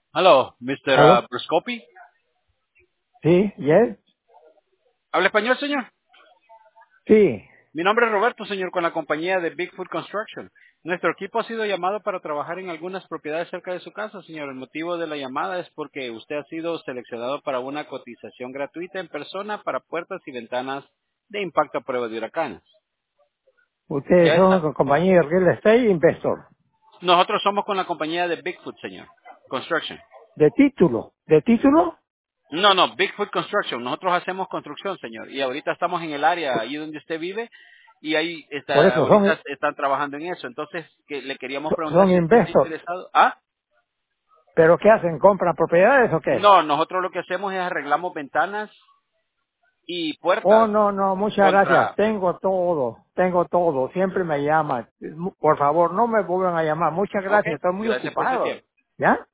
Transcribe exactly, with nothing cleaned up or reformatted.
Aló, mister ¿Aló? uh, Bruscopi. Sí, ¿yes? ¿Habla español, señor? Sí. Mi nombre es Roberto, señor, con la compañía de Bigfoot Construction. Nuestro equipo ha sido llamado para trabajar en algunas propiedades cerca de su casa, señor. El motivo de la llamada es porque usted ha sido seleccionado para una cotización gratuita en persona para puertas y ventanas de impacto a prueba de huracanes. Ustedes Ya son está. con compañía de real estate investor. Nosotros somos con la compañía de Bigfoot, señor. Construction. ¿De título? ¿De título? No, no, Bigfoot Construction. Nosotros hacemos construcción, señor. Y ahorita estamos en el área ahí donde usted vive y ahí Por está, eso son, ahorita están trabajando en eso. Entonces, que le queríamos preguntar son si usted está investor. interesado. Ah, ¿Pero qué hacen? ¿Compran propiedades o qué? no, nosotros lo que hacemos es arreglamos ventanas y Oh, puertas no, no, muchas gracias. contra... Tengo todo, tengo todo. Siempre me llaman. Por favor, no me vuelvan a llamar. Muchas Ok, gracias, estoy muy gracias por su ocupado. tiempo. ¿Ya?